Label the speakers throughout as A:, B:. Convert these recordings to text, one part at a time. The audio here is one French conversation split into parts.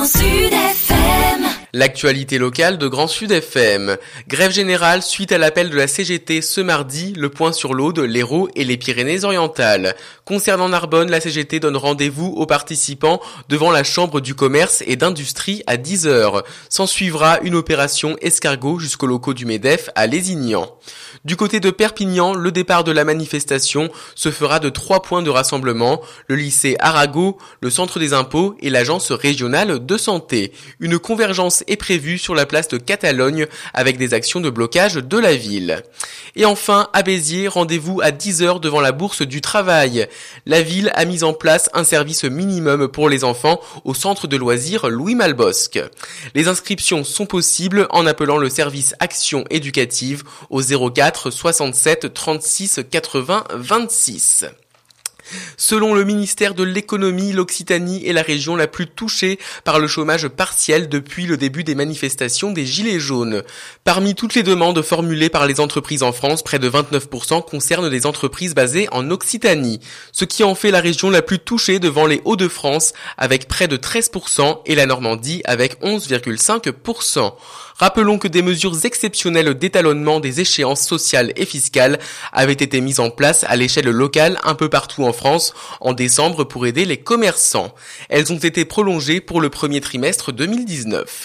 A: Grand Sud FM.
B: L'actualité locale de Grand Sud FM. Grève générale suite à l'appel de la CGT ce mardi, le point sur l'Aude, l'Hérault et les Pyrénées-Orientales. Concernant Narbonne, la CGT donne rendez-vous aux participants devant la Chambre du commerce et d'industrie à 10h. S'en suivra une opération escargot jusqu'aux locaux du MEDEF à Lézignan. Du côté de Perpignan, le départ de la manifestation se fera de 3 points de rassemblement, le lycée Arago, le centre des impôts et l'agence régionale de santé. Une convergence est prévue sur la place de Catalogne avec des actions de blocage de la ville. Et enfin, à Béziers, rendez-vous à 10h devant la Bourse du Travail. La ville a mis en place un service minimum pour les enfants au centre de loisirs Louis Malbosc. Les inscriptions sont possibles en appelant le service Action éducative au 04 67 36 80 26. Selon le ministère de l'économie, l'Occitanie est la région la plus touchée par le chômage partiel depuis le début des manifestations des Gilets jaunes. Parmi toutes les demandes formulées par les entreprises en France, près de 29% concernent des entreprises basées en Occitanie, ce qui en fait la région la plus touchée devant les Hauts-de-France avec près de 13% et la Normandie avec 11,5%. Rappelons que des mesures exceptionnelles d'étalonnement des échéances sociales et fiscales avaient été mises en place à l'échelle locale un peu partout en France en décembre pour aider les commerçants. Elles ont été prolongées pour le premier trimestre 2019.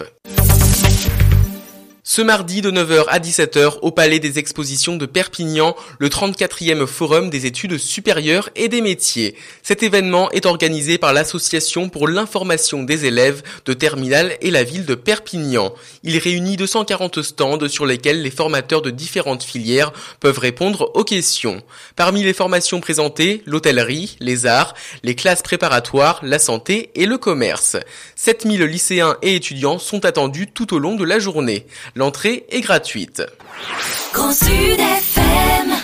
B: Ce mardi de 9h à 17h au Palais des Expositions de Perpignan, le 34e Forum des études supérieures et des métiers. Cet événement est organisé par l'Association pour l'information des élèves de terminale et la ville de Perpignan. Il réunit 240 stands sur lesquels les formateurs de différentes filières peuvent répondre aux questions. Parmi les formations présentées, l'hôtellerie, les arts, les classes préparatoires, la santé et le commerce. 7000 lycéens et étudiants sont attendus tout au long de la journée. L'entrée est gratuite.
A: Grand Sud FM.